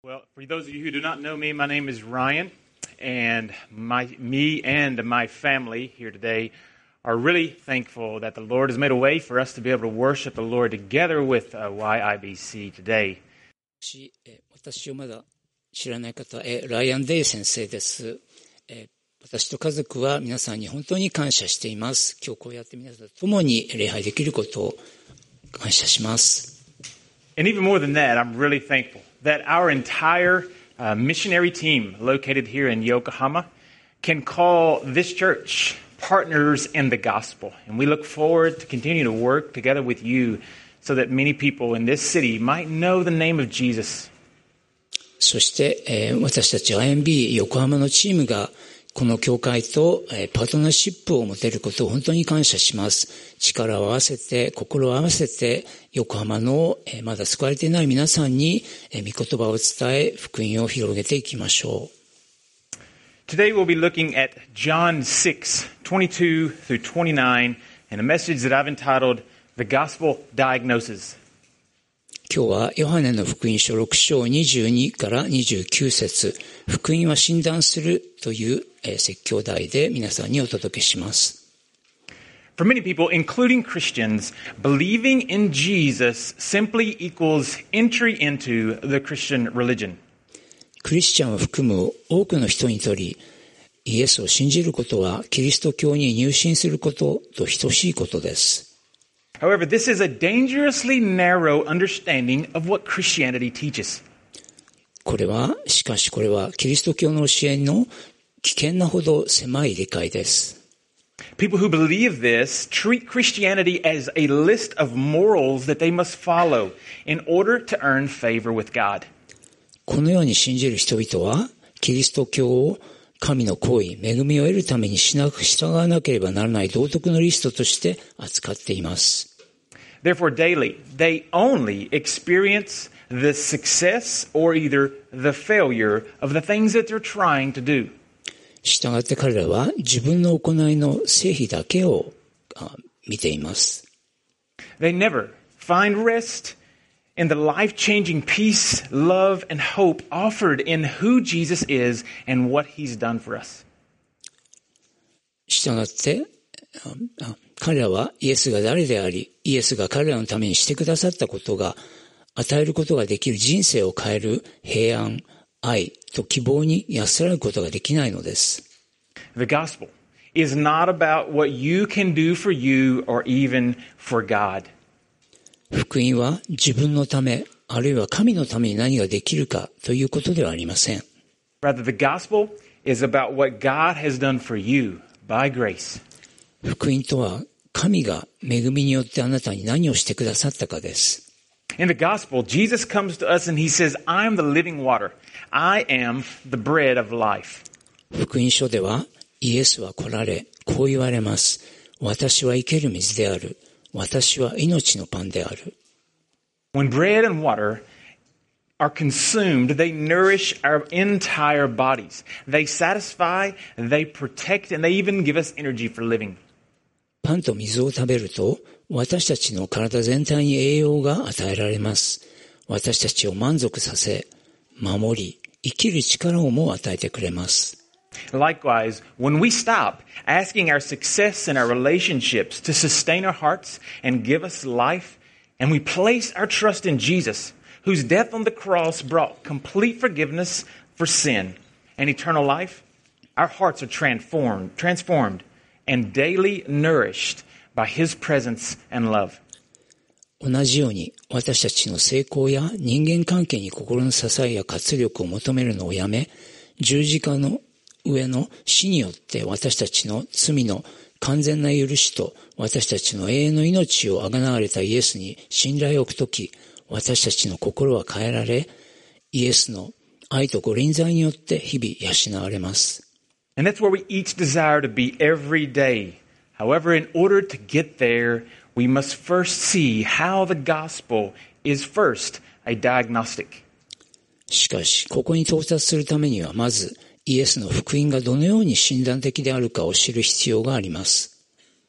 Well, for those of you who do not know me, my name is Ryan, and me and my family here today are really thankful that the Lord has made a way for us to be able to worship the Lord together with YIBC today. 私をまだ知らない方、ライアン・デイ先生です。私と家族は皆さんに本当に感謝しています。今日こうやって皆さんと共に礼拝できることを感謝します。 And even more than that, I'm really thankful that our entire missionary team located here in Yokohama can call this church partners in the gospel. And we look forward to continue to work together with you so that many people in this city might know the name of Jesus. そして、私たち IMB 横浜のチームがこの教会と、パートナーシップを持てることを本当に感謝します。力を合わせて、心を合わせて、横浜の、まだ救われていない皆さんに、御言葉を伝え、福音を広げていきましょう。 Today we'll be looking at John 6:22 through 29 and a message that I've entitled The Gospel Diagnosis. 今日はヨハネの福音書6章22から29節、福音は診断するという説教題で皆さんにお届けします。 For many people, including Christians, believing in Jesus simply equals entry into the Christian religion. クリスチャンを含む多くの人にとり、イエスを信じることはキリスト教に入信することと等しいことです。 However, this is a dangerously narrow understanding of what Christianity teaches. しかしこれはキリスト教の教えの危険なほど狭い理解です。 People who believe this treat Christianity as a list of morals that they must follow in order to earn favor with God. このように信じる人々はキリスト教を神の行為、恵みを得るために従わなければならない道徳のリストとして扱っています。 Therefore, daily, they only experience the success or either the failure of the things that they're trying to do. したがって彼らは自分の行いの成否だけを見ています。 They never find rest in the life-changing peace, love, and hope offered in who Jesus is and what He's done for us. したがって彼らはイエスが誰であり、イエスが彼らのためにしてくださったことが与えることができる人生を変える平安、愛と希望に安らぐことができないのです。 The gospel is not about what you can do for you or even for God. 福音は自分のため、あるいは神のために何ができるかということではありません。 Rather, the gospel is about what God has done for you by grace. 福音とは神が恵みによってあなたに何をしてくださったかです。 In the gospel, Jesus comes to us and He says, I am the living water. I am the bread of life. 福音書ではイエスは来られ、こう言われます。私は生ける水である。私は命のパンである。 When bread and water are consumed, they nourish our entire bodies. They satisfy, they protect, and they even give us energy for living. パンと水を食べると、私たちの体全体に栄養が与えられます。私たちを満足させ、守り、生きる力をも与えてくれます。 Likewise, when we stop asking our success in our relationships to sustain our hearts and give us life, and we place our trust in Jesus, whose death on the cross brought complete forgiveness for sin and eternal life, our hearts are transformed, and daily nourished by His presence and love. 同じように私たちの成功や人間関係に心の支えや活力を求めるのをやめ、十字架の上の死によって私たちの罪の完全な許しと私たちの永遠の命をあがなわれたイエスに信頼を置くとき、私たちの心は変えられ、イエスの愛とご臨在によって日々養われます。 And that's where we each desire to be every day. However, in order to get there, we must first see how the gospel is first a diagnostic. しかし、ここに到達するためには、まず、イエスの福音がどのように診断的であるかを知る必要があります。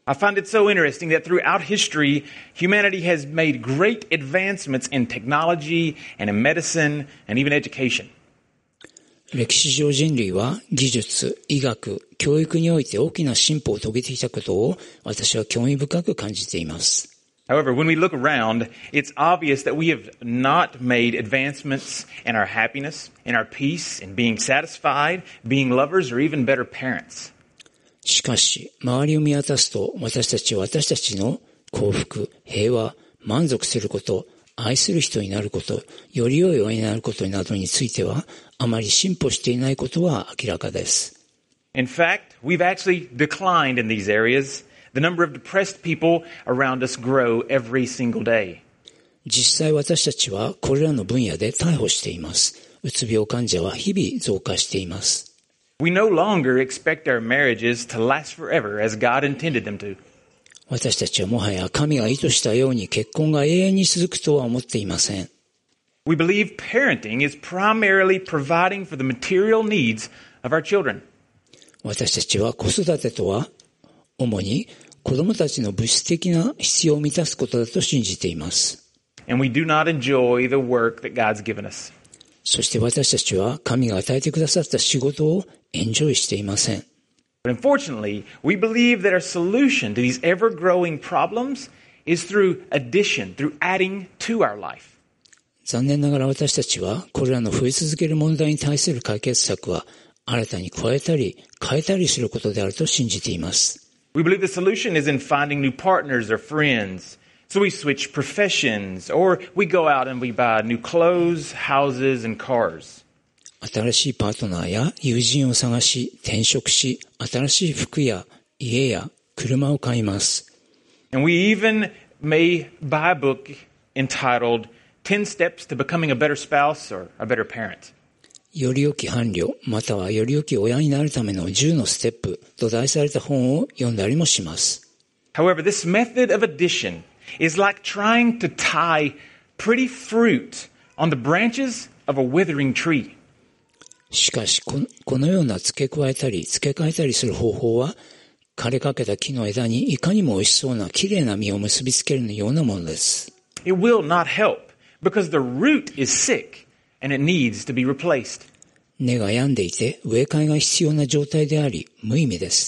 I find it so interesting that throughout history, humanity has made great advancements in technology and in medicine and even education. 歴史上人類は技術、医学、教育において大きな進歩を遂げてきたことを私は興味深く感じています。 However, when we look around, it's obvious that we have not made advancements in our happiness, in our peace, in being satisfied, being lovers, or even better parents. しかし、周りを見渡すと私たちは私たちの幸福、平和、満足すること、愛する人になること、より良い親になることなどについてはあまり進歩していないことは明らかです。 In fact, we've actually declined in these areas. The number of depressed people around us grow every single day. 実際私たちはこれらの分野で逮捕しています。うつ病患者は日々増加しています。 We no longer expect our marriages to last forever as God intended them to. 私たちはもはや神が意図したように結婚が永遠に続くとは思っていません。 We believe parenting is primarily providing for the material needs of our children. 私たちは子育てとは主に子供たちの物質的な必要を満たすことだと信じています。 And we do not enjoy the work that God's given us. そして私たちは神が与えてくださった仕事をエンジョイしていません。 But unfortunately, we believe that our solution to these ever-growing problems is through addition, through adding to our life. 残念ながら私たちはこれらの増え続ける問題に対する解決策は新たに加えたり変えたりすることであると信じています。 We believe the solution is in finding new partners or friends. So we switch professions, or we go out and we buy new clothes, houses, and cars. 新しいパートナーや友人を探し、転職し、新しい服や家や車を買います。 And we even may buy a book entitled 10 Steps to Becoming a Better Spouse or a Better Parent. より良き伴侶、またはより良き親になるための10のステップと題された本を読んだりもします。 However, this method of addition is like trying to tie pretty fruit on the branches of a withering tree. しかし、このような付け加えたり付け替えたりする方法は、枯れかけた木の枝にいかにも美味しそうな綺麗な実を結びつけるようなものです。 It will not help because the root is sick and it needs to be replaced. 根が病んでいて植え替えが必要な状態であり、無意味です。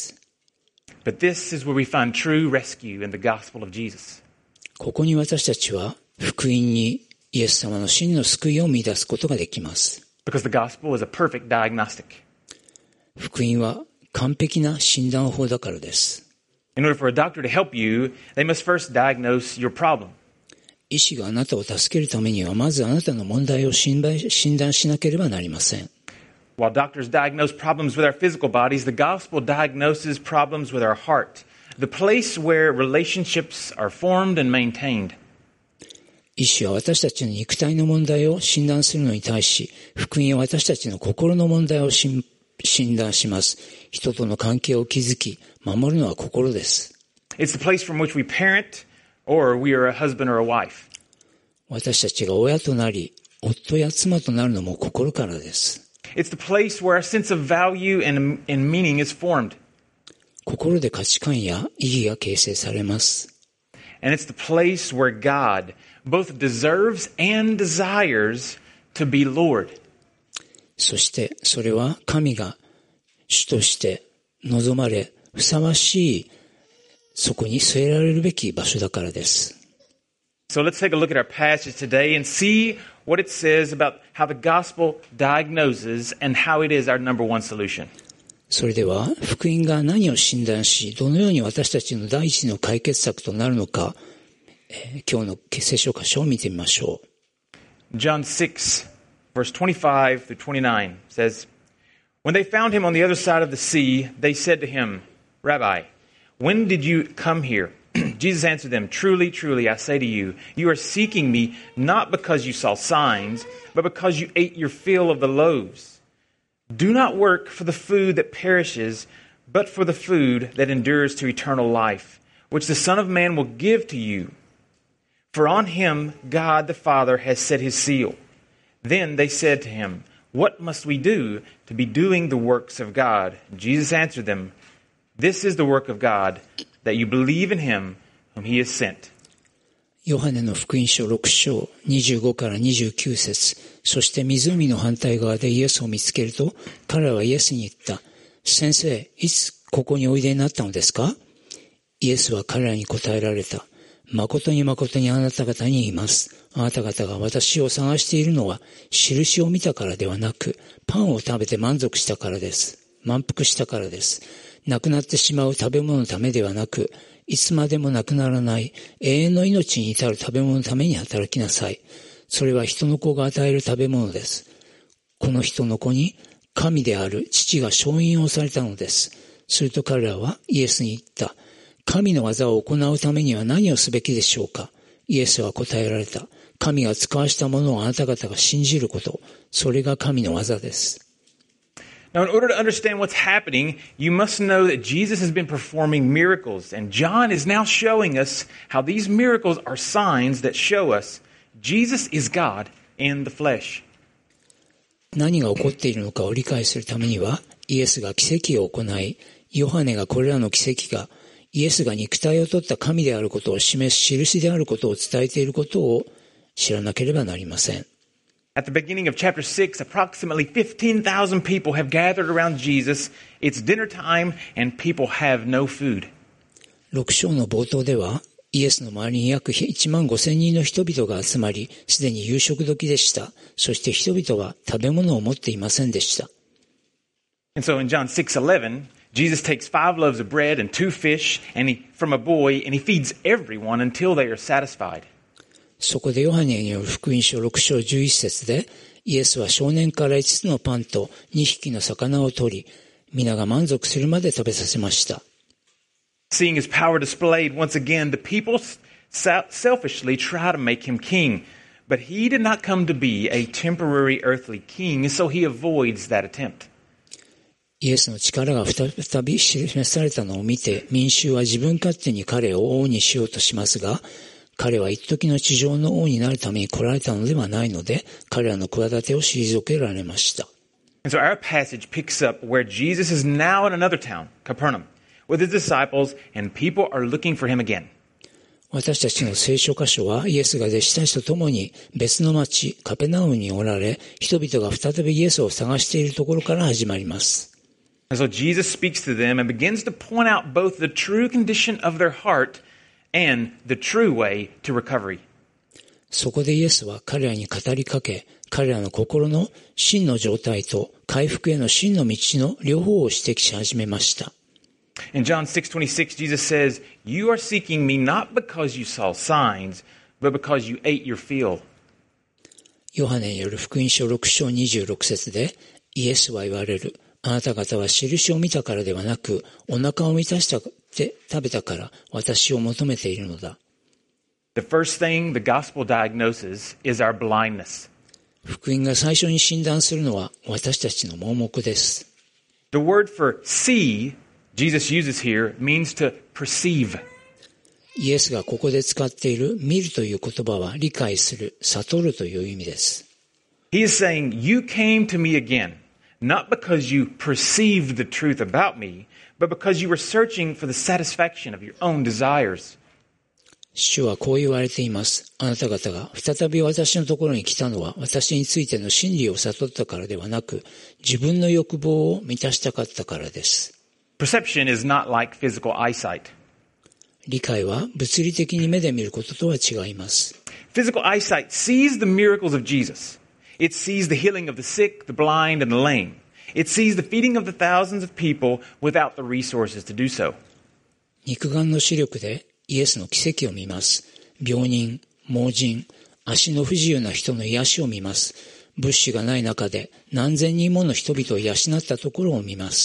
But this is where we find true rescue in the gospel of Jesus. ここに私たちは福音にイエス様の真の救いを見出すことができます。 Because the gospel is a perfect diagnostic. 福音は完璧な診断法だからです。 In order for a doctor to help you, they must first diagnose your problem. 医師があなたを助けるためには、まずあなたの問題を診断しなければなりません。 While doctors diagnose problems with our physical bodies, the gospel diagnoses problems with our heart, the place where relationships are formed and maintained. 医師は私たちの肉体の問題を診断するのに対し、福音は私たちの心の問題を診断します。人との関係を築き、守るのは心です。 It's the place from which we parent, or we are a husband or a wife. 私たちが親となり、夫や妻となるのも心からです。 It's the place where our sense of value and meaning is formed. 心で価値観や意義が形成されます。 And it's the place where God both deserves and desires to be Lord. そしてそれは神が主として望まれふさわしいそこに据えられるべき場所だからです。 So let's take a look at our passage today and see what it says about how the gospel diagnoses and how it is our number one solution. それでは福音が何を診断し、どのように私たちの第一の解決策となるのか、今日の聖書箇所を見てみましょう。 John 6, verse 25 through 29 says, When they found him on the other side of the sea, they said to him, Rabbi, when did you come here? Jesus answered them, Truly, truly, I say to you, you are seeking me not because you saw signs, but because you ate your fill of the loaves. Do not work for the food that perishes, but for the food that endures to eternal life, which the Son of Man will give to you. For on him God the Father has set his seal. Then they said to him, What must we do to be doing the works of God? Jesus answered them, This is the work of God, that you believe in him whom he has sent. ヨハネの福音書6章25から29節、そして湖の反対側でイエスを見つけると、彼はイエスに言った。先生、いつここにおいでになったのですか？イエスは彼らに答えられた。誠に誠にあなた方に言います。あなた方が私を探しているのは、印を見たからではなく、パンを食べて満腹したからです。満腹したからです。なくなってしまう食べ物のためではなく、いつまでもなくならない永遠の命に至る食べ物のために働きなさい。それは人の子が与える食べ物です。この人の子に神である父が承認をされたのです。すると彼らはイエスに言った。神の技を行うためには何をすべきでしょうか？イエスは答えられた。神が使わしたものをあなた方が信じること。それが神の技です。 Now, in order to understand what's happening, you must know that Jesus has been performing miracles, and John is now showing us how these miracles are signs that show us Jesus is God in the flesh. 何が起こっているのかを理解するためには、イエスが奇跡を行い、ヨハネがこれらの奇跡がイエスが肉体を取った神であることを示す印であることを伝えていることを知らなければなりません。 At the beginning of chapter 6, approximately 15,000 people have gathered around Jesus. It's dinner time and people have no food. 6章の冒頭では、イエスの周りに約1万5千人の人々が集まり、すでに夕食時でした。そして人々は食べ物を持っていませんでした。 And so in John 6:11, Jesus takes 5 loaves of bread and 2 fish from a boy, and he feeds everyone until they are satisfied. そこでヨハネによる福音書6章11節で、イエスは少年から5つのパンと2匹の魚を取り、皆が満足するまで食べさせました。 Seeing his power displayed once again, the people selfishly try to make him king. But he did not come to be a temporary earthly king, so he avoids that attempt. イエスの力が再び示されたのを見て、民衆は自分勝手に彼を王にしようとしますが、彼は一時の地上の王になるために来られたのではないので、彼らの企てを退けられました。 And so our passage picks up where Jesus is now in another town, Capernaum, with his disciples, and people are looking for him again. 私たちの聖書箇所は、イエスが弟子たちと共に別の町、カペナウムにおられ、人々が再びイエスを探しているところから始まります。 And so Jesus speaks to them and begins to point out both the true condition of their heart and the true way to recovery. そこでイエスは彼らに語りかけ、彼らの心の真の状態と回復への真の道の両方を指摘し始めました。 In John 6:26, Jesus says, "You are seeking me not because you saw signs, but because you ate your fill." ヨハネによる福音書6章26節で、イエスは言われる。あなた方は印を見たからではなく、お腹を満たして食べたから私を求めているのだ。 The first thing the gospel diagnoses is our blindness. 福音が最初に診断するのは私たちの盲目です。 The word for see Jesus uses here means to perceive. イエスがここで使っている見るという言葉は理解する、悟るという意味です。 He is saying, you came to me again, not because you perceived the truth about me, but because you were searching for the satisfaction of your own desires. 主はこう言われています。あなた方が再び私のところに来たのは私についての真理を悟ったからではなく、自分の欲望を満たしたかったからです。 Perception is not like physical eyesight. 理解は物理的に目で見ることとは違います。 Physical eyesight sees the miracles of Jesus. It sees the healing of the sick, the blind, and the lame. It sees the feeding of the thousands of people without the resources to do so. 肉眼の視力でイエスの奇跡を見ます。病人、盲人、足の不自由な人の癒しを見ます。物資がない中で何千人もの人々を養ったところを見ます。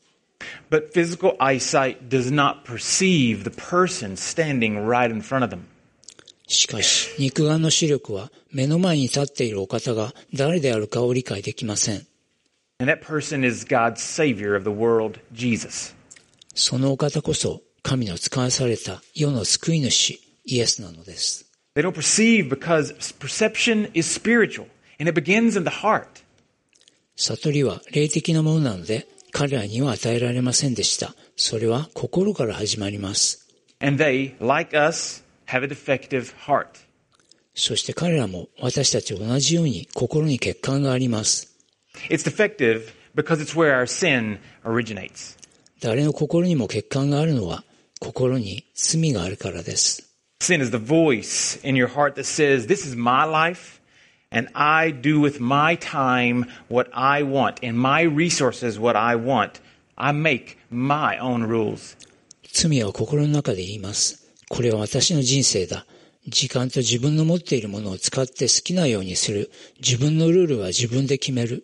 But physical eyesight does not perceive the person standing right in front of them. しかし、肉眼の視力は目の前に立っているお方が誰であるかを理解できません。 And that person is God's Savior of the world, Jesus. そのお方こそ神の使わされた世の救い主、イエスなのです。 They don't perceive because perception is spiritual and it begins in the heart. 悟りは霊的なものなので彼らには与えられませんでした。 それは心から始まります。 And they, like us, have a defective heart. そして彼らも私たちと同じように心に欠陥があります。 It's defective because it's where our sin originates. 誰の心にも欠陥があるのは心に罪があるからです。 Sin is the voice in your heart that says, this is my life, and I do with my time what I want, and my resources what I want. I make my own rules. 罪は心の中で言います。これは私の人生だ。時間と自分の持っているものを使って好きなようにする。自分のルールは自分で決める。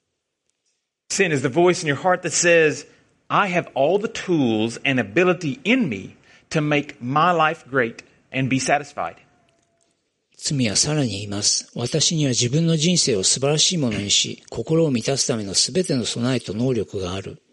Sin is the voice in your heart that says, I have all the tools and ability in me to make my life great and be satisfied. 罪はさらに言います。私には自分の人生を素晴らしいものにし、心を満たすためのすべての備えと能力がある。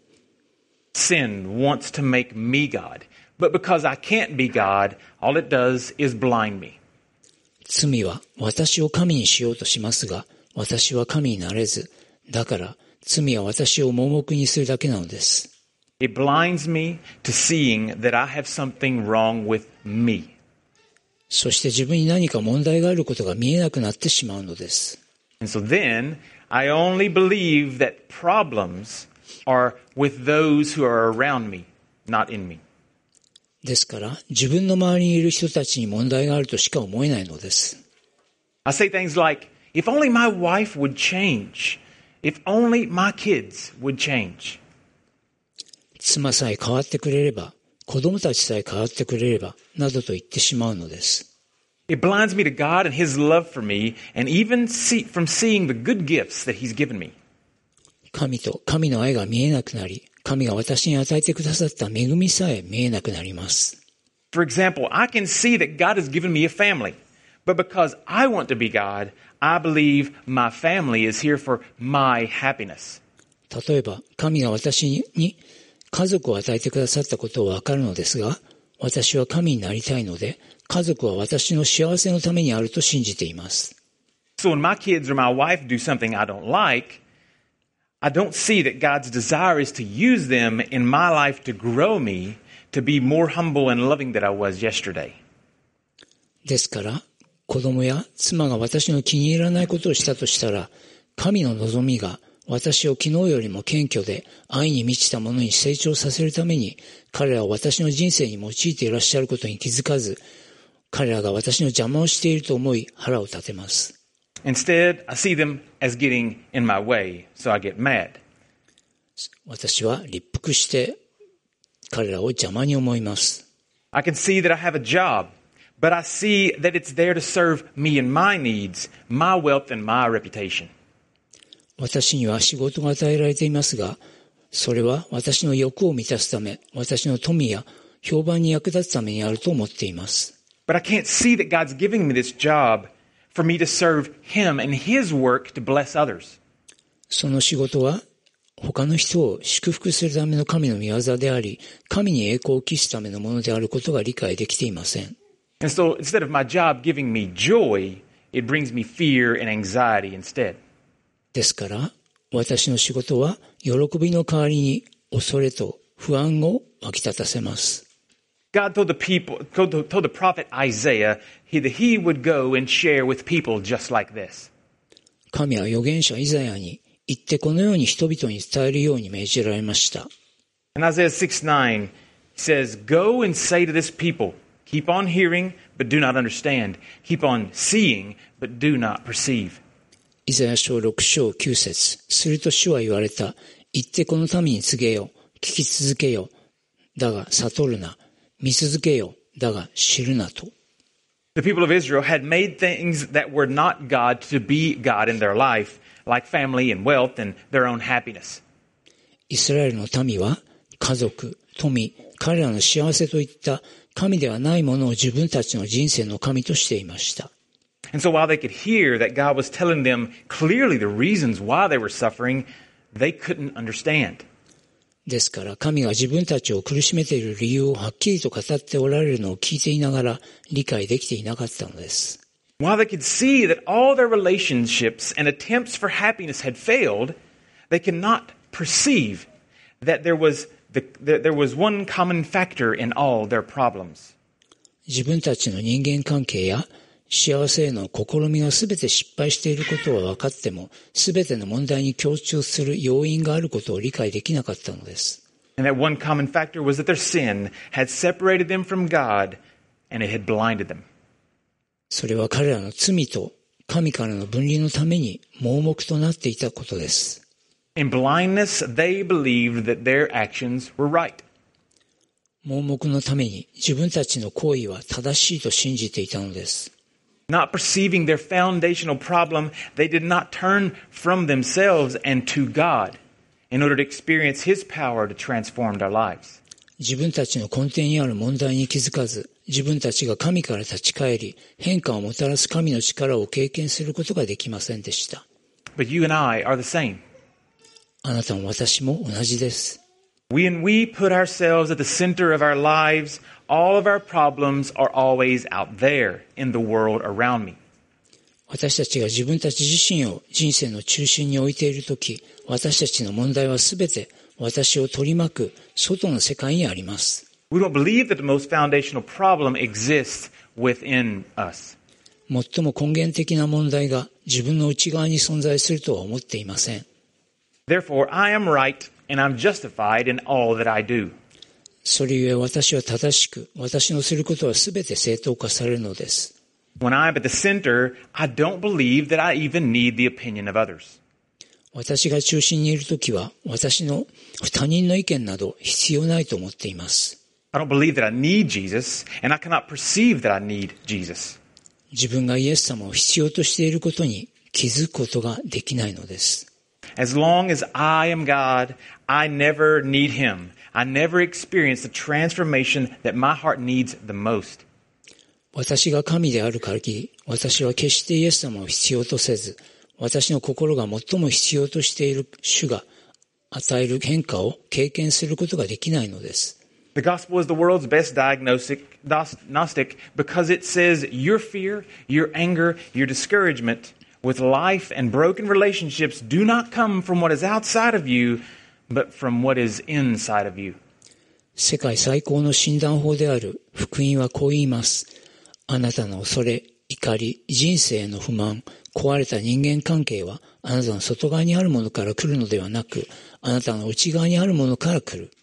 Sin wants to make me God, but because I can't be God, all it does is blind me. 罪は私を神にしようとしますが、私は神になれず、だから罪は私を盲目にするだけなのです。 It blinds me to seeing that I have something wrong with me. そして自分に何か問題があることが見えなくなってしまうのです。 And so then, I only believe that problems are with those who are around me, not in me. ですから、自分の周りにいる人たちに問題があるとしか思えないのです。 I say things like, if only my wife would change, if only my kids would change. 妻さえ変わってくれれば、子供たちさえ変わってくれれば、などと言ってしまうのです。 It blinds me to God and His love for me, and even from seeing the good gifts that He's given me. 神と神の愛が見えなくなり、神が私に与えてくださった恵みさえ見えなくなります。 For example, I can see that God has given me a family, but because I want to be God, I believe my family is here for my happiness. 例えば、神が私に家族を与えてくださったことはわかるのですが、私は神になりたいので、家族は私の幸せのためにあると信じています。 So when my kids or my wife do something I don't like, I don't see that God's desire is to use them in my life to grow me to be more humble and loving than I was yesterday. ですから、子供や妻が私の気に入らないことをしたとしたら、神の望みが私を昨日よりも謙虚で愛に満ちたものに成長させるために、彼らは私の人生に用いていらっしゃることに気づかず、彼らが私の邪魔をしていると思い腹を立てます。 Instead, I see them as getting in my way, so I get mad. 私は立腹して彼らを邪魔に思います。 I can see that I have a job, but I see that it's there to serve me and my needs, my wealth and my reputation. 私には仕事が与えられていますが、それは私の欲を満たすため、私の富や評判に役立つためにあると思っています。 But I can't see that God's giving me this job for me to serve Him and His work to bless others. その仕事は他の人を祝福するための神の御業であり、神に栄光を期すためのものであることが理解できていません。 And so instead of my job giving me joy, it brings me fear and anxiety instead. ですから、私の仕事は喜びの代わりに恐れと不安を湧き立たせます。 God told the prophet Isaiah that he would go and share with people just like this. 神は預言者イザヤに行ってこのように人々に伝えるように命じられました。 In Isaiah 6:9, he says, Go and say to this people, keep on hearing, but do not understand. Keep on seeing, but do not perceive. イザヤ書6章9節。すると主は言われた。行ってこの民に告げよ。聞き続けよ。だが悟るな。見続けよ。だが知るなと。 The people of Israel had made things that were not God to be God in their life, like family and wealth and their own happiness. イスラエルの民は家族、富、彼らの幸せといった神ではないものを自分たちの人生の神としていました。 And so while they could hear that God was telling them clearly the reasons why they were suffering, they couldn't understand. ですから神が自分たちを苦しめている理由をはっきりと語っておられるのを聞いていながら理解できていなかったのです。 While they could see that all their relationships and attempts for happiness had failed, they could not perceive that there was there was one common factor in all their problems. 自分たちの人間関係や幸せへの試みがすべて失敗していることは分かっても、すべての問題に共通する要因があることを理解できなかったのです。 And that one common factor was that their sin had separated them from God and it had blinded them. それは彼らの罪と神からの分離のために盲目となっていたことです。 In blindness, they believed that their actions were right. 盲目のために自分たちの行為は正しいと信じていたのです。 Not perceiving their foundational problem, they did not turn from themselves and to God in order to experience His power to transform their lives. 自分たちの根底にある問題に気づかず、自分たちが神から立ち返り、変化をもたらす神の力を経験することができませんでした。 But you and I are the same. あなたも私も同じです。 When we put ourselves at the center of our lives, all of our problems are always out there in the world around me. 私たちが自分たち自身を人生の中心に置いているとき、私たちの問題はすべて私を取り巻く外の世界にあります。 We don't believe that the most foundational problem exists within us. 最も根源的な問題が自分の内側に存在するとは思っていません。 Therefore, I am right and I'm justified in all that I do. それゆえ私は正しく、私のすることはすべて正当化されるのです。 When I'm at the center, I don't believe that I even need the opinion of others. 私が中心にいるときは、私の他人の意見など必要ないと思っています。 I don't believe that I need Jesus, and I cannot perceive that I need Jesus. 自分がイエス様を必要としていることに気づくことができないのです。 As long as I am God, I never need Him. I never experience the transformation that my heart needs the most. 私が神である限り、私は決してイエス様を必要とせず、私の心が最も必要としている主が与える変化を経験することができないのです。 The gospel is the world's best diagnostic because it says your fear, your anger, your discouragement with life and broken relationships do not come from what is outside of you, but from what is inside of you. 世界最高の診断法である福音はこう言います。あなたの恐れ、怒り、人生への不満、壊れた人間関係はあなたの外側にあるものから来るのではなく、あなたの内側にあるものから来る。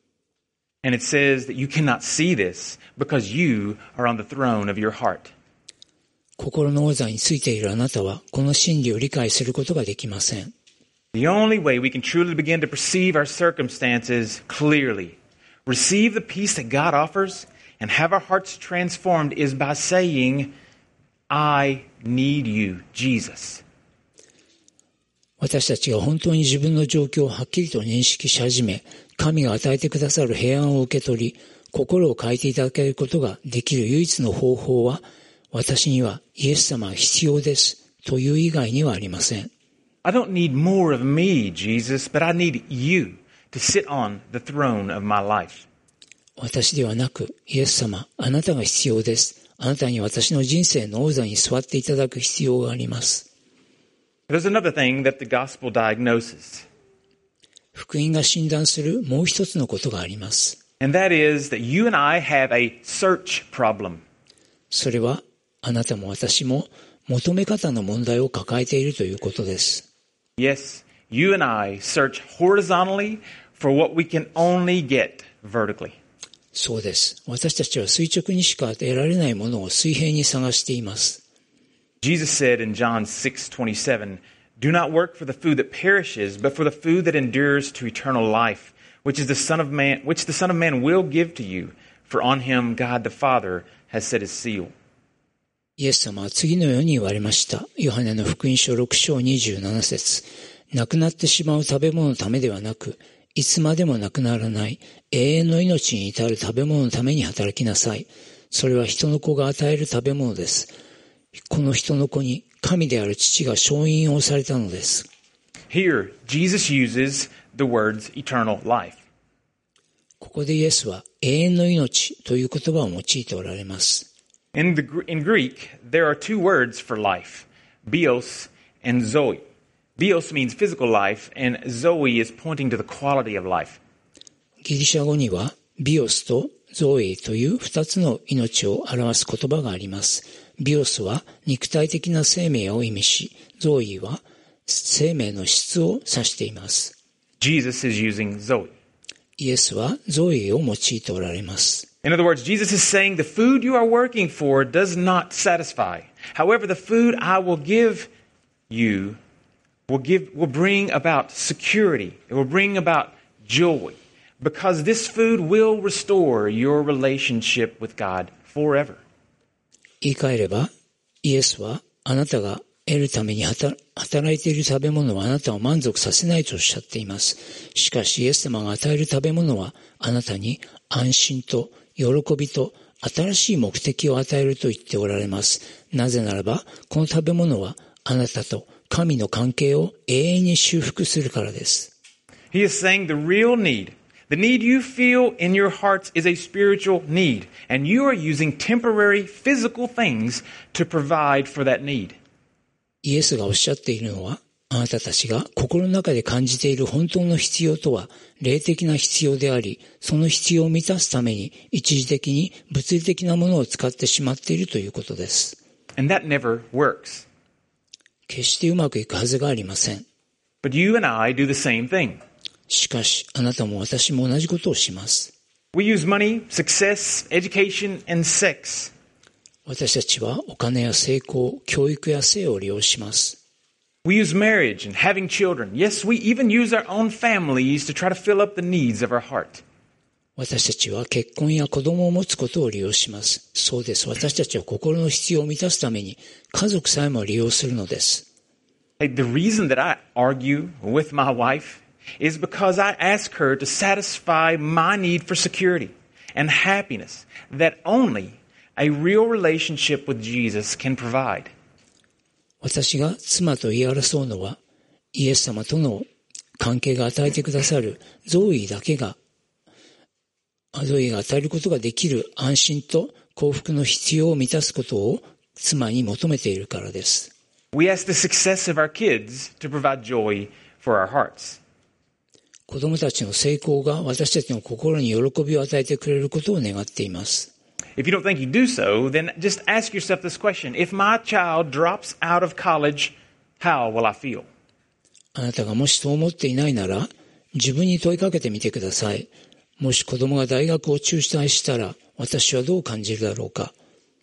And it says that you cannot see this because you are on the throne of your heart. 心の王座についているあなたはこの真理を理解することができません。 The only way we can truly begin to perceive our circumstances clearly, receive the peace that God offers, and have our hearts transformed is by saying, I need you, Jesus. 私たちが本当に自分の状況をはっきりと認識し始め、神が与えてくださる平安を受け取り、心を変えていただけることができる唯一の方法は、私にはイエス様が必要ですという以外にはありません。 I don't need more of me, Jesus, but I need you to sit on the throne of my life. 私ではなく、イエス様、あなたが必要です。あなたに私の人生の王座に座っていただく必要があります。 There's another thing that the gospel diagnoses. 福音が診断するもう一つのことがあります。 And that is that you and I have a search problem. それは、あなたも私も求め方の問題を抱えているということです。 Yes, you and I search horizontally for what we can only get vertically. そうです。私たちは垂直にしか得られないものを水平に探しています。 Jesus said in John 6:27, Do not work for the food that perishes, but for the food that endures to eternal life, which the Son of Man will give to you, for on him God the Father has set his seal. イエス様は次のように言われました。ヨハネの福音書6章27節。なくなってしまう食べ物のためではなく、いつまでもなくならない永遠の命に至る食べ物のために働きなさい。それは人の子が与える食べ物です。この人の子に神である父が勝因をされたのです。 Here, Jesus uses the words eternal life. ここでイエスは永遠の命という言葉を用いておられます。 In Greek, there are two words for life, bios and zoe. Bios means physical life, and zoe is pointing to the quality of life. ギリシャ語にはビオスとゾーイという2つの命を表す言葉があります。ビオスは肉体的な生命を意味し、ゾーイは生命の質を指しています。 Jesus is using Zoe. イエスはゾーイを用いておられます。 In other words, Jesus is saying the food you are working for does not satisfy. However, the food I will give you will bring about security. It will bring about joy. Because this food will restore your relationship with God forever. 言い換えれば、イエスはあなたが得るために働いている食べ物はあなたを満足させないとおっしゃっています。しかしイエス様が与える食べ物はあなたに安心と喜びと新しい目的を与えると言っておられます。なぜならば、この食べ物はあなたと神の関係を永遠に修復するからです。 He is saying the real need.The need you feel in your hearts is a spiritual need, and you are using temporary physical things to provide for that need. イエスがおっしゃっているのは、あなたたちが心の中で感じている本当の必要とは、霊的な必要であり、その必要を満たすために一時的に物理的なものを使ってしまっているということです。 And that never works. 決してうまくいくはずがありません。 But you and I do the same thing. しかし、あなたも私も同じことをします。 We use money, success, education, and sex. 私たちはお金や成功、教育や性を利用します。 We use marriage and having children. Yes, we even use our own families to try to fill up the needs of our heart. 私たちは結婚や子供を持つことを利用します。そうです。私たちは心の必要を満たすために家族さえも利用するのです。 The reason that I argue with my wife,is because I ask her to satisfy my need for security and happiness that only a real relationship with Jesus can provide. 私が妻と言い争うのは、イエス様との関係が与えてくださるゾーイが与えることができる安心と幸福の必要を満たすことを妻に求めているからです。 We ask the success of our kids to provide joy for our hearts. 子供たちの成功が私たちの心に喜びを与えてくれることを願っています。 If you don't think you do so, then just ask yourself this question. If my child drops out of college, how will I feel? あなたがもしそう思っていないなら、自分に問いかけてみてください。もし子供が大学を中退したら、私はどう感じるだろうか。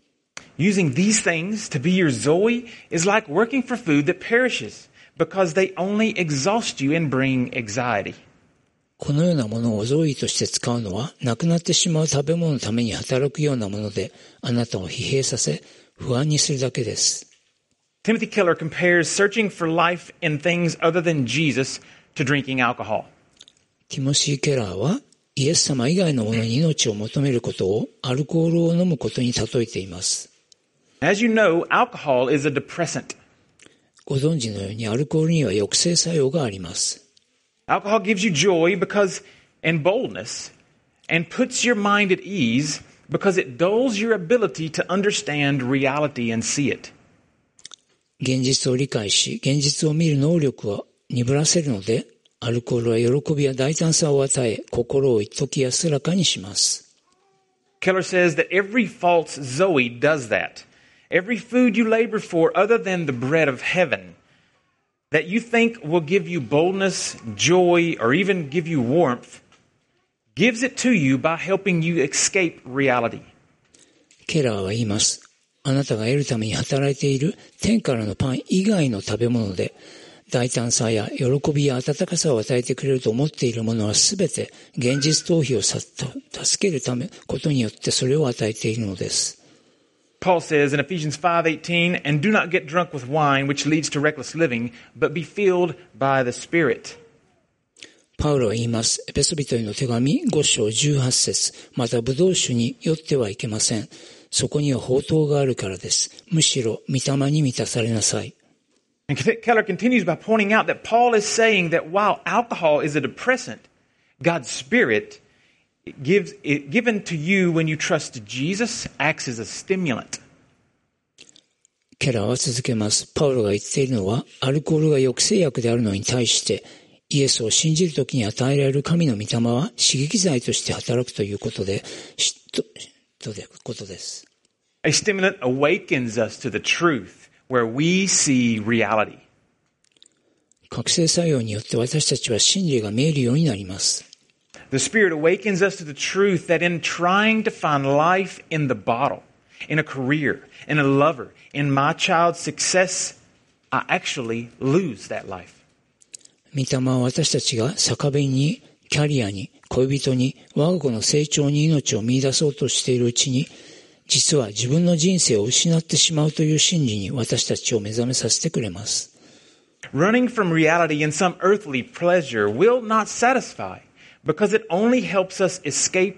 Using these things to be your Zoe is like working for food that perishes because they only exhaust you and bring anxiety. このようなものをゾーイとして使うのは、なくなってしまう食べ物のために働くようなもので、あなたを疲弊させ、不安にするだけです。 Timothy Keller compares searching for life in things other than Jesus to drinking alcohol. ティモシー・ケラーは、イエス様以外のものに命を求めることをアルコールを飲むことに例えています。 As you know, alcohol is a depressant. ご存知のようにアルコールには抑制作用があります。 Alcohol gives you joy and boldness and puts your mind at ease because it dulls your ability to understand reality and see it. 現実を理解し、現実を見る能力を鈍らせるので、アルコールは喜びや大胆さを与え、心を一時安らかにします。 Keller says that every false Zoe does that. Every food you labor for other than the bread of heaven,that you think will give you boldness, joy, or even give you warmth, gives it to you by helping you escape reality. ケラーは言います。あなたが得るために働いている天からのパン以外の食べ物で、大胆さや喜びや温かさを与えてくれると思っているものはすべて現実逃避を助けるためことによってそれを与えているのです。 Paul says in Ephesians 5:18, and do not get drunk with wine, which leads to reckless living, but be filled by the Spirit. パウロは言います。エペソビトへの手紙5章18節。またブドウ酒に酔ってはいけません。そこには放蕩があるからです。むしろ御霊に満たされなさい。 And Keller continues by pointing out that Paul is saying that while alcohol is a depressant, God's Spirit given to you when you trust Jesus acts as a stimulant. ケラーは続けます。パウロが言っているのは、アルコールが抑制薬であるのに対して、 イエスを信じるときに与えられる神の御霊は刺激剤として働くということで、ことです。 A stimulant awakens us to the truth where we see reality. 覚醒作用によって私たちは真理が見えるようになります。 The Spirit awakens us to the truth that in trying to find life in the bottle, in a career, in a lover, in my child's success, I actually lose that life. 御霊は私たちが酒瓶に、キャリアに、恋人に、我が子の成長に命を見出そうとしているうちに、実は自分の人生を失ってしまうという真理に私たちを目覚めさせてくれます。 Running from reality in some earthly pleasure will not satisfy because it only helps us escape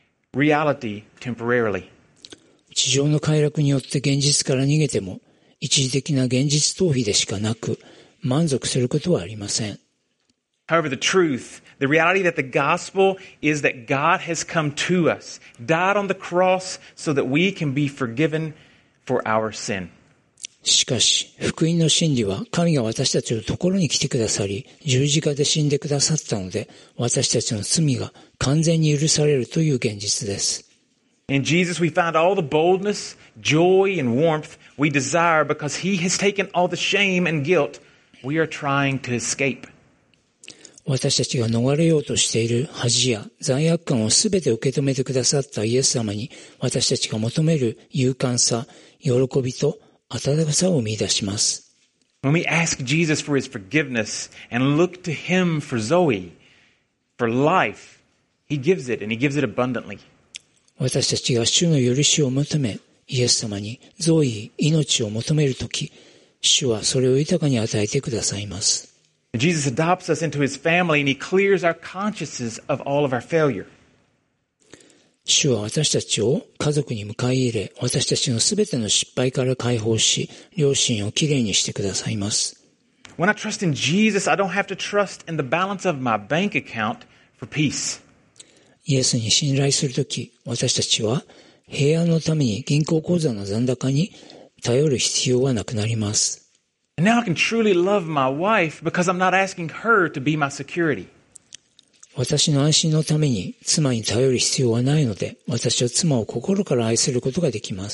reality temporarily. 地上の快楽によって現実から逃げても、一時的な現実逃避でしかなく、満足することはありません。 However, the truth, the reality that the gospel is that God has come to us, died on the cross so that we can be forgiven for our sin. しかし、福音の真理は神が私たちのところに来てくださり、十字架で死んでくださったので、私たちの罪が完全に許されるという現実です。 In Jesus we find all the boldness, joy, and warmth we desire because He has taken all the shame and guilt we are trying to escape. 私たちが逃れようとしている恥や罪悪感をすべて受け止めてくださったイエス様に、私たちが求める勇敢さ、喜びと温かさを見出します。 When we ask Jesus for His forgiveness and look to Him for Zoe, for life, He gives it and He gives it abundantly. 私たちが主の許しを求め、イエス様にゾイ、命を求めるとき、主はそれを豊かに与えてくださいます。 Jesus adopts us into His family and He clears our consciences of all of our failure. 主は私たちを家族に迎え入れ、私たちのすべての失敗から解放し、良心をきれいにしてくださいます。 When I trust in Jesus, I don't have to trust in the balance of my bank account for peace. イエスに信頼するとき、私たちは平安のために銀行口座の残高に頼る必要はなくなります。 And now I can truly love my wife because I'm not asking her to be my security. 私の安心のために妻に頼る必要はないので、私は妻を心から愛することができます。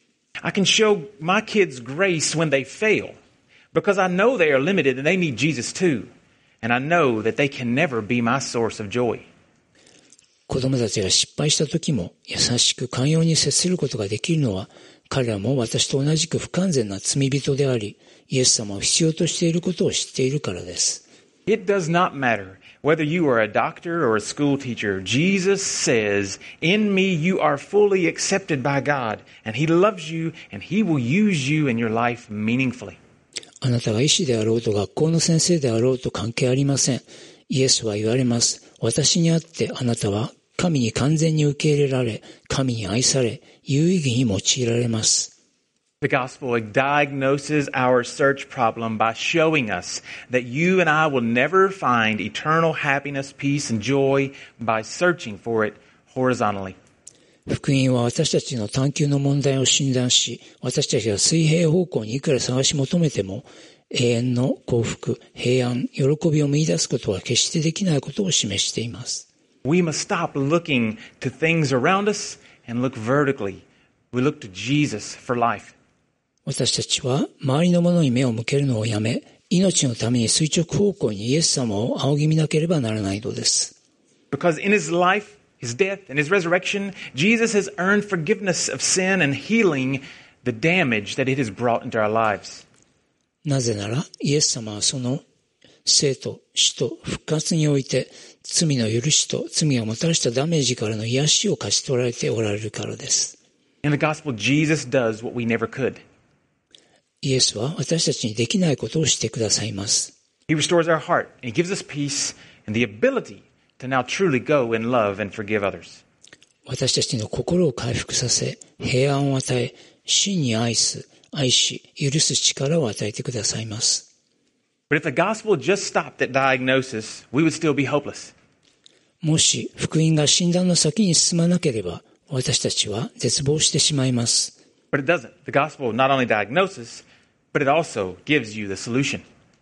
I can show my kids grace when they fail because I know they are limited and they need Jesus too. And I know that they can never be my source of joy. 子供たちが失敗した時も優しく寛容に接することができるのは、彼らも私と同じく不完全な罪人であり、イエス様を必要としていることを知っているからです。 It does not matter whether you are a doctor or a school teacher. Jesus says, in me you are fully accepted by God, and He loves you, and He will use you in your life meaningfully. あなたが医師であろうと学校の先生であろうと関係ありません。イエスは言われます。私にあってあなたは神に完全に受け入れられ、神に愛され、有意義に用いられます。 The gospel diagnoses our search problem by showing us that you and I will never find eternal happiness, peace, and joy by searching for it horizontally. 福音は私たちの探求の問題を診断し、私たちが水平方向にいくら探し求めても、永遠の幸福、平安、喜びを見出すことは決してできないことを示しています。 We must stop looking to things around us and look vertically. We look to Jesus for life. 私たちは周りのものに目を向けるのをやめ、命のために垂直方向にイエス様を仰ぎ見なければならないのです。 Because in His life, His death, and His resurrection, Jesus has earned forgiveness of sin and healing the damage that it has brought into our lives. なぜなら、イエス様はその生と死と復活において、罪の許しと罪がもたらしたダメージからの癒しを勝ち取られておられるからです。 In the gospel, Jesus does what we never could. イエスは私たちにできないことをしてくださいます。 He restores our heart, and He gives us peace and the ability to now truly go and love and forgive others. 私たちの心を回復させ、平安を与え、真に愛し、許す力を与えてくださいます。 But if the gospel just stopped at diagnosis, we would still be hopeless. もし福音が診断の先に進まなければ、私たちは絶望してしまいます。 But it doesn't. The gospel not only diagnoses, but it also gives you the solution.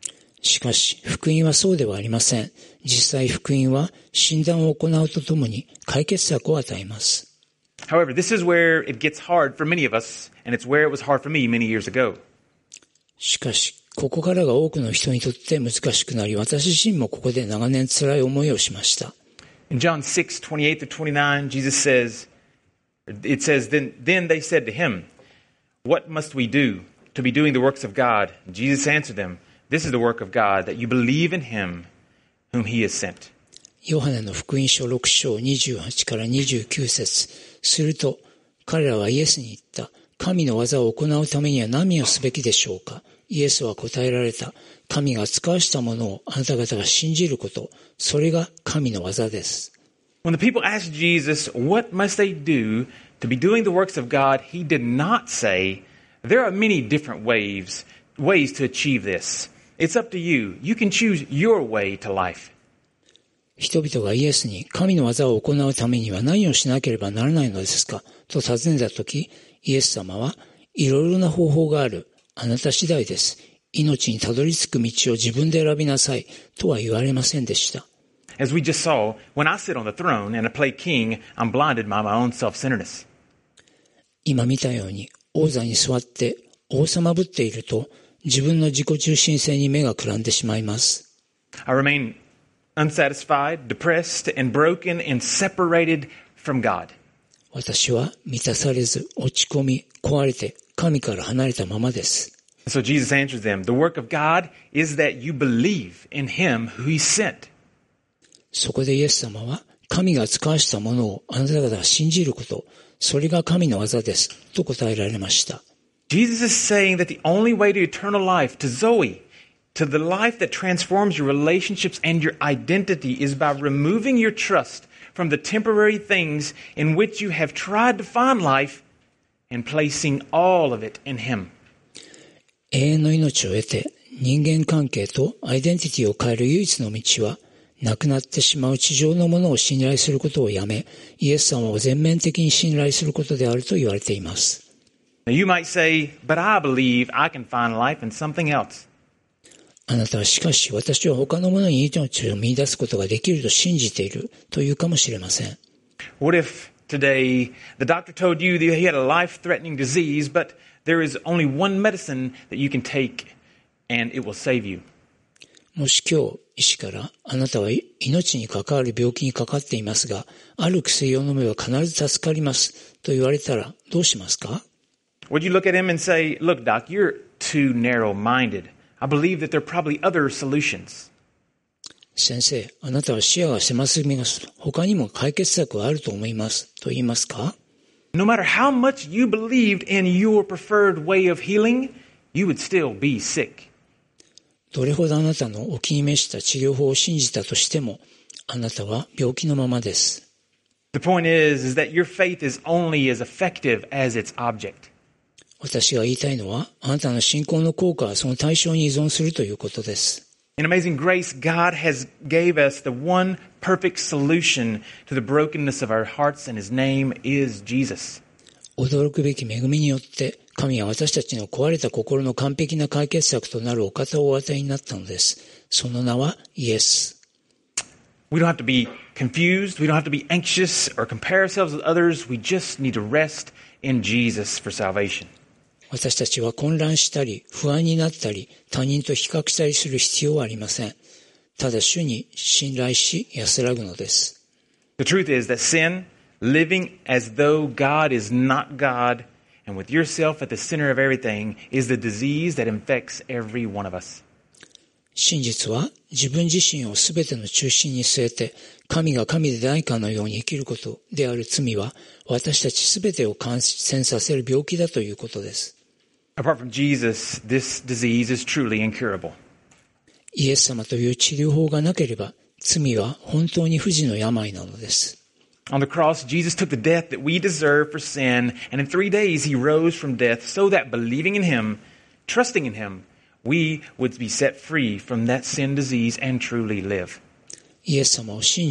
しかし、福音はそうではありません。実際、福音は診断を行うとともに解決策を与えます。 However, this is where it gets hard for many of us, and it's where it was hard for me many years ago. しかし、ここからが多くの人にとって難しくなり、私自身もここで長年辛い思いをしました。 In John 6:28-29, Jesus says, it says, Then they said to him, What must we do to be doing the works of God? And Jesus answered them, This is the work of God, that you believe in him whom he has sent. ヨハネの福音書6章28から29節。すると、彼らはイエスに言った。神の技を行うためには何をすべきでしょうか。イエスは答えられた。神が使わしたものをあなた方が信じること。それが神の技です。 When the people asked Jesus, What must they do to be doing the works of God? He did not say, There are many different ways to achieve this. It's up to you. You can choose your way to life. 人々がイエスに神の技を行うためには何をしなければならないのですかと尋ねたとき、イエス様はいろいろな方法がある。あなた次第です。命にたどり着く道を自分で選びなさいとは言われませんでした。 As we just saw, when I sit on the throne and I play king, I'm blinded by my own self-centeredness. 今見たように王座に座って王様ぶっていると自分の自己中心性に目がくらんでしまいます。 I remain unsatisfied, depressed, and broken and separated from God. 私は満たされず、落ち込み、壊れて、神から離れたままです。 So Jesus answers them, The work of God is that you believe in him who he sent. そこでイエス様は、神が使わしたものをあなた方が信じること、それが神の技です、と答えられました。 Jesus is saying that the only way to eternal life, to Zoe, to the life that transforms your relationships and your identity is by removing your trust from the temporary things in which you have tried to find life and placing all of it in him. 永遠の命を得て人間関係とアイデンティティを変える唯一の道は、なくなってしまう地上のものを信頼することをやめ、イエス様を全面的に信頼することであると言われています。 Now you might say, but I believe I can find life in something else. あなたはしかし私は他のものに命を見出すことができると信じているというかもしれません。 What if today the doctor told you that he had a life-threatening disease, but there is only one medicine that you can take and it will save you? もし今日医師からあなたは命に関わる病気にかかっていますが、ある薬を飲めば必ず助かりますと言われたらどうしますか？ Would you look at him and say, look, doc, you're too narrow-minded. I believe that there are probably other solutions. 先生、あなたは視野が狭すぎます。他にも解決策はあると思いますと言いますか？ No matter how much you believed in your preferred way of healing, you would still be sick. どれほどあなたのお気に召した治療法を信じたとしても、あなたは病気のままです。 The point is that your faith is only as effective as its object. 私が言いたいのは、あなたの信仰の効果はその対象に依存するということです。 In amazing grace, God has gave us the one perfect solution to the brokenness of our hearts, and his name is Jesus. 驚くべき恵みによって、神は私たちの壊れた心の完璧な解決策となるお方をお与えになったのです。その名はイエス。 We don't have to be confused. We don't have to be anxious or compare ourselves with others. We just need to rest in Jesus for salvation. 私たちは混乱したり、不安になったり、他人と比較したりする必要はありません。ただ主に信頼し安らぐのです。 The truth is that sin, living as though God is not God, and with yourself at the center of everything, is the disease that infects every one of us. 真実は自分自身をすべての中心に据えて、神が神でないかのように生きることである罪は、私たちすべてを感染させる病気だということです。 Apart from Jesus, this disease is truly incurable. イエス様という治療法がなければ、罪は本当に不治の病なのです。 On the cross, Jesus took the death that we deserve for sin, and in 3 days he rose from death so that believing in him, trusting in him, we would be set free from that sin disease and truly live. イエス様を信じ、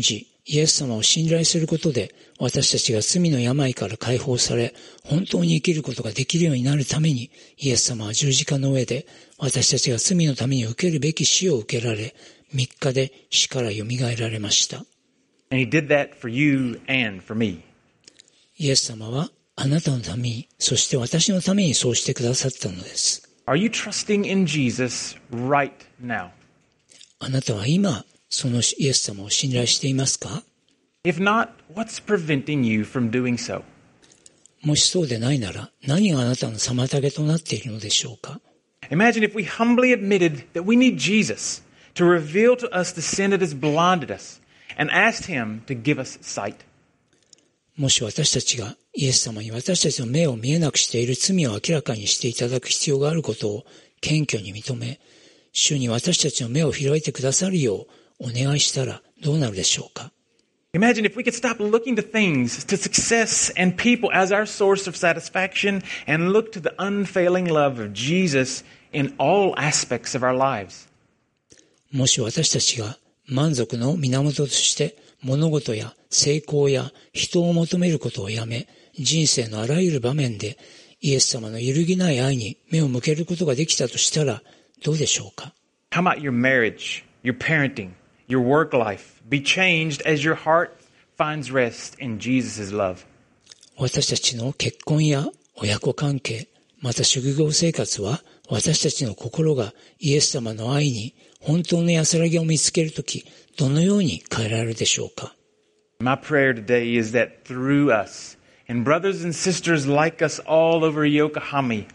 イエス様を信頼することで、私たちが罪の病から解放され、本当に生きることができるようになるために、イエス様は十字架の上で、私たちが罪のために受けるべき死を受けられ、3日で死から蘇られました。 And he did that for you and for me. イエス様はあなたのために、そして私のためにそうしてくださったのです。 Are you trusting in Jesus right now? あなたは今、そのイエス様を信頼していますか？ If not, what's preventing you from doing so? もしそうでないなら、何があなたの妨げとなっているのでしょうか？ Imagine if we humbly admitted that we need Jesus to reveal to us the sin that has blinded us and asked him to give us sight. もし私たちがイエス様に私たちの目を見えなくしている罪を明らかにしていただく必要があることを謙虚に認め、主に私たちの目を開いてくださるようお願いしたらどうなるでしょうか？ Imagine if we could stop looking to things, to success and people as our source of satisfaction and look to the unfailing love of Jesus in all aspects of our lives. もし私たちが満足の源として物事や成功や人を求めることをやめ、人生のあらゆる場面でイエス様の揺るぎない愛に目を向けることができたとしたらどうでしょうか？ How about your marriage, your parenting, your work life be changed as your heart finds rest in Jesus' love? 私たちの結婚や親子関係、また職業生活は私たちの心がイエス様の愛に本当の安らぎを見つけるとき、どのように変えられるでしょうか？ My prayer today is that through us and brothers and sisters like us all over Yokohama,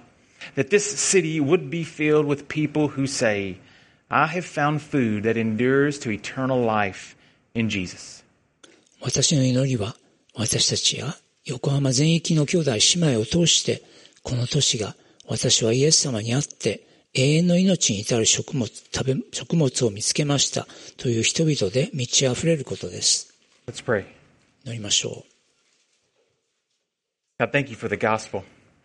that this city would be filled with people who say, I have found food that endures to eternal life in Jesus. 私の祈りは、私たちや横浜全域の兄弟姉妹を通して、この都市が私はイエス様にあって永遠の命に至る食物を見つけましたという人々で満ち溢れることです。 Let's pray. 祈りましょう。 God, thank you for the gospel.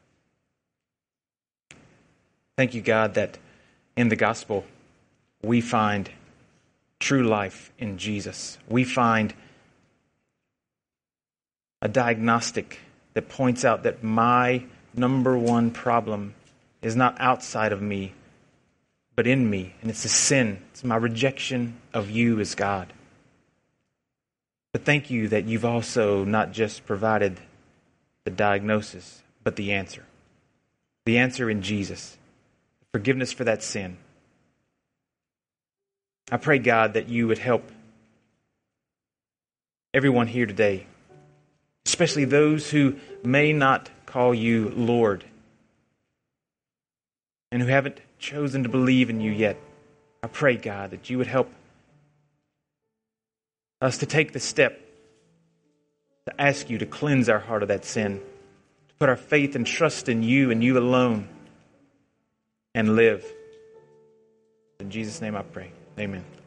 Thank you, God, that in the gospel we find true life in Jesus. We find a diagnostic that points out that my number one problem is not outside of me, but in me. And it's a sin. It's my rejection of you as God. But thank you that you've also not just provided the diagnosis, but the answer. The answer in Jesus. Forgiveness for that sin. I pray, God, that you would help everyone here today, especially those who may not call you Lord and who haven't chosen to believe in you yet. I pray, God, that you would help us to take the step to ask you to cleanse our heart of that sin, to put our faith and trust in you and you alone, and live. In Jesus' name I pray. Amen.